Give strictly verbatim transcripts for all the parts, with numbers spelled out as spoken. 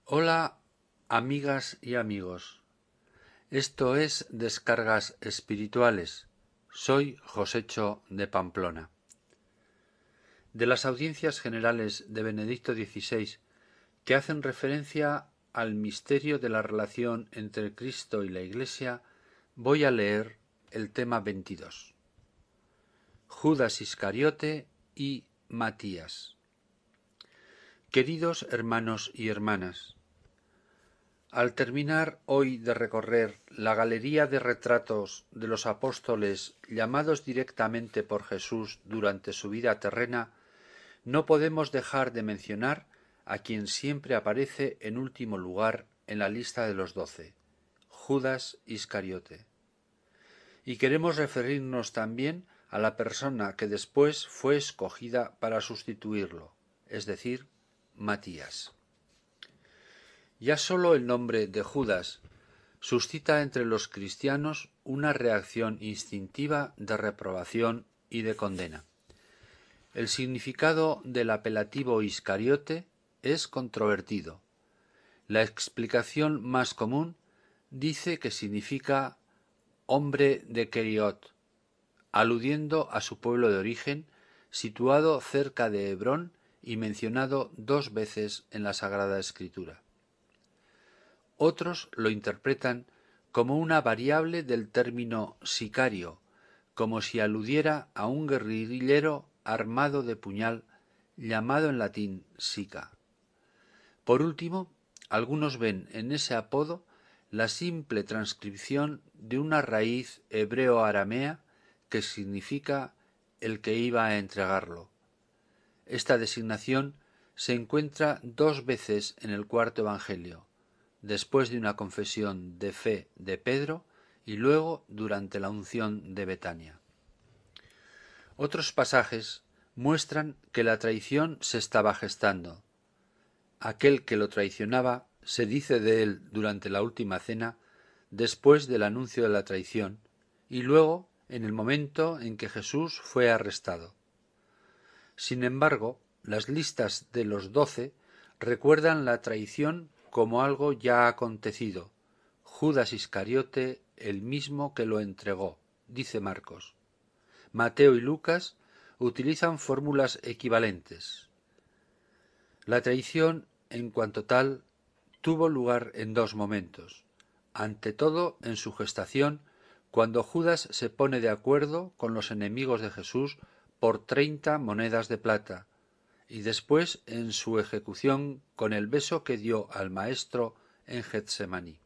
Hola, amigas y amigos. Esto es Descargas Espirituales. Soy Josecho de Pamplona. De las audiencias generales de Benedicto dieciséis que hacen referencia al misterio de la relación entre Cristo y la Iglesia, voy a leer el tema veintidós. Judas Iscariote y Matías. Queridos hermanos y hermanas, al terminar hoy de recorrer la galería de retratos de los apóstoles llamados directamente por Jesús durante su vida terrena, no podemos dejar de mencionar a quien siempre aparece en último lugar en la lista de los doce, Judas Iscariote. Y queremos referirnos también a la persona que después fue escogida para sustituirlo, es decir, Matías. Ya sólo el nombre de Judas suscita entre los cristianos una reacción instintiva de reprobación y de condena. El significado del apelativo Iscariote es controvertido. La explicación más común dice que significa hombre de Keriot, aludiendo a su pueblo de origen, situado cerca de Hebrón y mencionado dos veces en la Sagrada Escritura. Otros lo interpretan como una variable del término sicario, como si aludiera a un guerrillero armado de puñal llamado en latín sica. Por último, algunos ven en ese apodo la simple transcripción de una raíz hebreo-aramea que significa el que iba a entregarlo. Esta designación se encuentra dos veces en el cuarto Evangelio, después de una confesión de fe de Pedro y luego durante la unción de Betania. Otros pasajes muestran que la traición se estaba gestando. Aquel que lo traicionaba se dice de él durante la última cena, después del anuncio de la traición, y luego en el momento en que Jesús fue arrestado. Sin embargo, las listas de los doce recuerdan la traición como algo ya acontecido. Judas Iscariote, el mismo que lo entregó, dice Marcos. Mateo y Lucas utilizan fórmulas equivalentes. La traición, en cuanto tal, tuvo lugar en dos momentos. Ante todo, en su gestación, cuando Judas se pone de acuerdo con los enemigos de Jesús por treinta monedas de plata, y después en su ejecución con el beso que dio al Maestro en Getsemaní.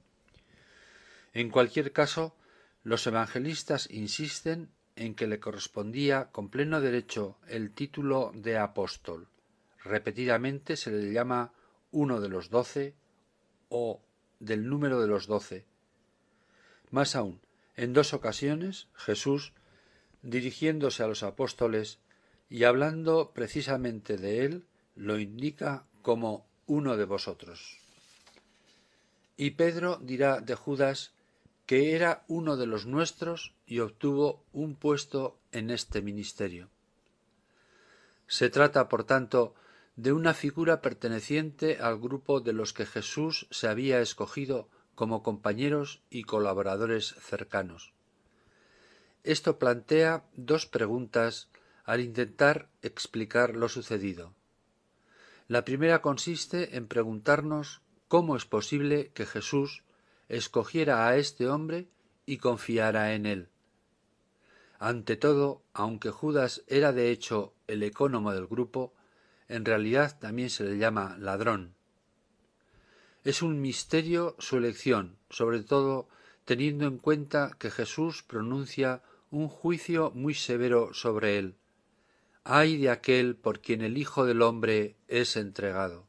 En cualquier caso, los evangelistas insisten en que le correspondía con pleno derecho el título de apóstol. Repetidamente se le llama uno de los doce o del número de los doce. Más aún, en dos ocasiones Jesús, dirigiéndose a los apóstoles y hablando precisamente de él, lo indica como uno de vosotros. Y Pedro dirá de Judas que era uno de los nuestros y obtuvo un puesto en este ministerio. Se trata, por tanto, de una figura perteneciente al grupo de los que Jesús se había escogido como compañeros y colaboradores cercanos. Esto plantea dos preguntas al intentar explicar lo sucedido. La primera consiste en preguntarnos cómo es posible que Jesús escogiera a este hombre y confiara en él. Ante todo, aunque Judas era de hecho el ecónomo del grupo, en realidad también se le llama ladrón. Es un misterio su elección, sobre todo teniendo en cuenta que Jesús pronuncia un juicio muy severo sobre él. ¡Ay de aquel por quien el Hijo del Hombre es entregado!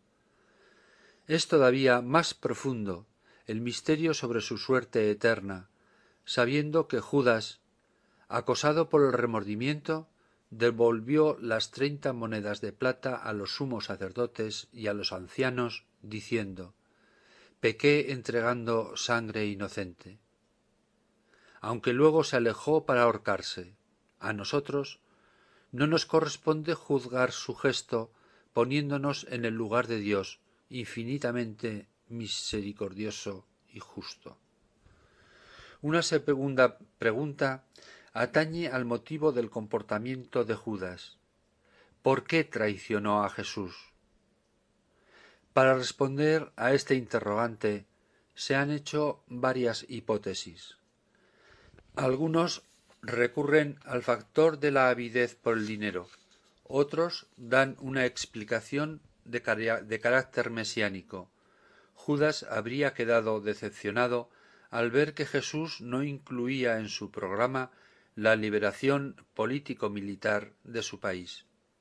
Es todavía más profundo el misterio sobre su suerte eterna, sabiendo que Judas, acosado por el remordimiento, devolvió las treinta monedas de plata a los sumos sacerdotes y a los ancianos, diciendo: «Pequé entregando sangre inocente». Aunque luego se alejó para ahorcarse, a nosotros no nos corresponde juzgar su gesto poniéndonos en el lugar de Dios, infinitamente misericordioso y justo. Una segunda pregunta atañe al motivo del comportamiento de Judas. ¿Por qué traicionó a Jesús? Para responder a este interrogante se han hecho varias hipótesis. Algunos recurren al factor de la avidez por el dinero, otros dan una explicación de, car- de carácter mesiánico. Judas habría quedado decepcionado al ver que Jesús no incluía en su programa la liberación político-militar de su país.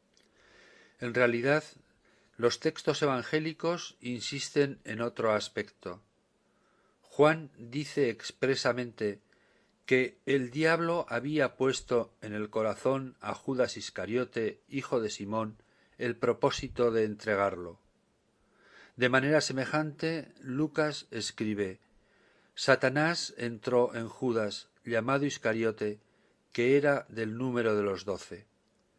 En realidad, los textos evangélicos insisten en otro aspecto. Juan dice expresamente que el diablo había puesto en el corazón a Judas Iscariote, hijo de Simón, el propósito de entregarlo. De manera semejante, Lucas escribe: Satanás entró en Judas, llamado Iscariote, que era del número de los doce.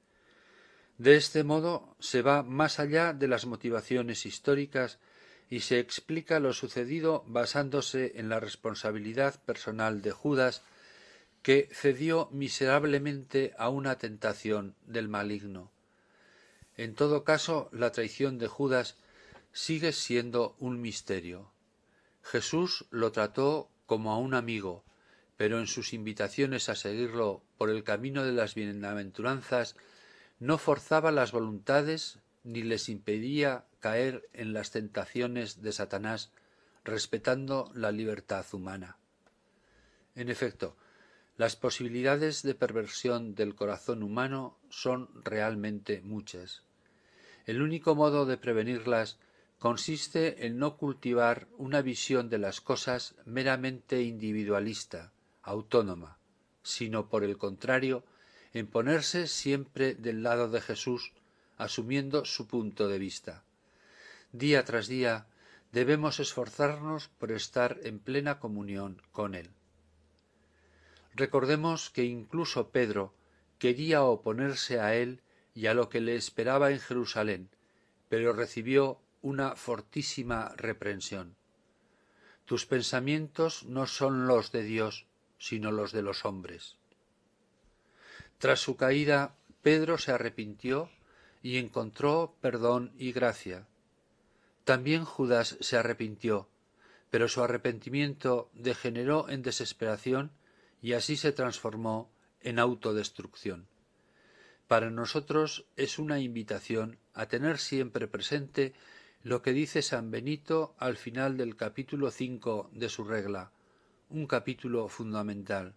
De este modo se va más allá de las motivaciones históricas y se explica lo sucedido basándose en la responsabilidad personal de Judas, que cedió miserablemente a una tentación del maligno. En todo caso, la traición de Judas sigue siendo un misterio. Jesús lo trató como a un amigo, pero en sus invitaciones a seguirlo por el camino de las bienaventuranzas no forzaba las voluntades ni les impedía caer en las tentaciones de Satanás, respetando la libertad humana. En efecto, las posibilidades de perversión del corazón humano son realmente muchas. El único modo de prevenirlas consiste en no cultivar una visión de las cosas meramente individualista, autónoma, sino por el contrario, en ponerse siempre del lado de Jesús, asumiendo su punto de vista. Día tras día debemos esforzarnos por estar en plena comunión con Él. Recordemos que incluso Pedro quería oponerse a Él y a lo que le esperaba en Jerusalén, pero recibió una fortísima reprensión. Tus pensamientos no son los de Dios, sino los de los hombres. Tras su caída, Pedro se arrepintió y encontró perdón y gracia. También Judas se arrepintió, pero su arrepentimiento degeneró en desesperación y así se transformó en autodestrucción. Para nosotros es una invitación a tener siempre presente lo que dice San Benito al final del capítulo cinco de su regla, un capítulo fundamental.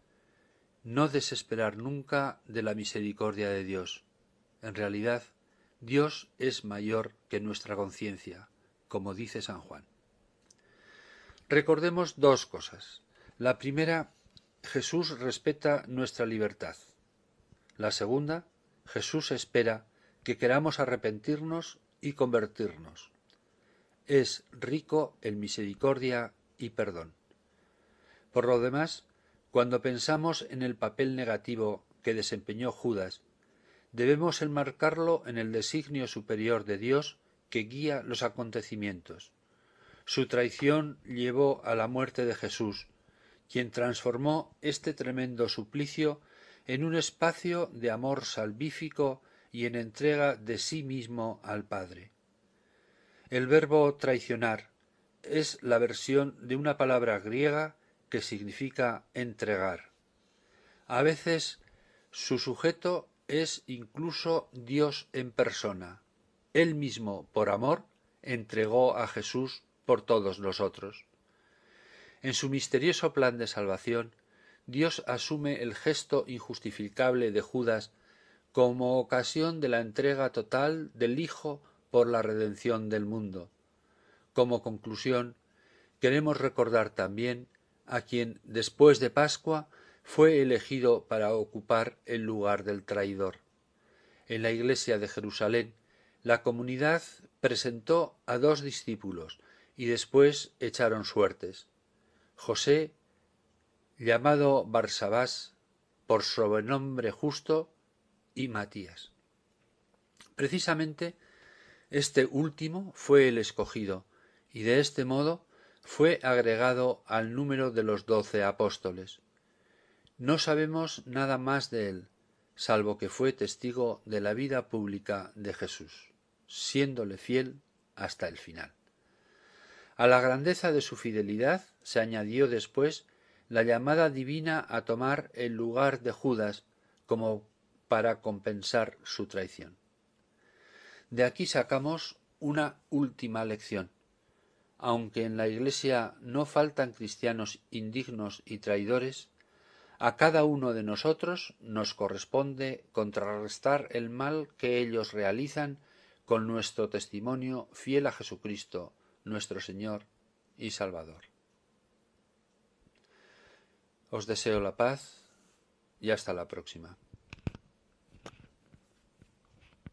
No desesperar nunca de la misericordia de Dios. En realidad, Dios es mayor que nuestra conciencia, como dice San Juan. Recordemos dos cosas. La primera, Jesús respeta nuestra libertad. La segunda, Jesús espera que queramos arrepentirnos y convertirnos. Es rico en misericordia y perdón. Por lo demás, cuando pensamos en el papel negativo que desempeñó Judas, debemos enmarcarlo en el designio superior de Dios que guía los acontecimientos. Su traición llevó a la muerte de Jesús, quien transformó este tremendo suplicio en un espacio de amor salvífico y en entrega de sí mismo al Padre. El verbo traicionar es la versión de una palabra griega que significa entregar. A veces su sujeto es incluso Dios en persona. Él mismo, por amor, entregó a Jesús por todos nosotros. En su misterioso plan de salvación, Dios asume el gesto injustificable de Judas como ocasión de la entrega total del Hijo por la redención del mundo. Como conclusión, queremos recordar también a quien, después de Pascua, fue elegido para ocupar el lugar del traidor. En la iglesia de Jerusalén, la comunidad presentó a dos discípulos y después echaron suertes. José, llamado Barsabás por sobrenombre justo, y Matías. Precisamente Este último fue el escogido, y de este modo fue agregado al número de los doce apóstoles. No sabemos nada más de él, salvo que fue testigo de la vida pública de Jesús, siéndole fiel hasta el final. A la grandeza de su fidelidad se añadió después la llamada divina a tomar el lugar de Judas como para compensar su traición. De aquí sacamos una última lección. Aunque en la Iglesia no faltan cristianos indignos y traidores, a cada uno de nosotros nos corresponde contrarrestar el mal que ellos realizan con nuestro testimonio fiel a Jesucristo, nuestro Señor y Salvador. Os deseo la paz y hasta la próxima.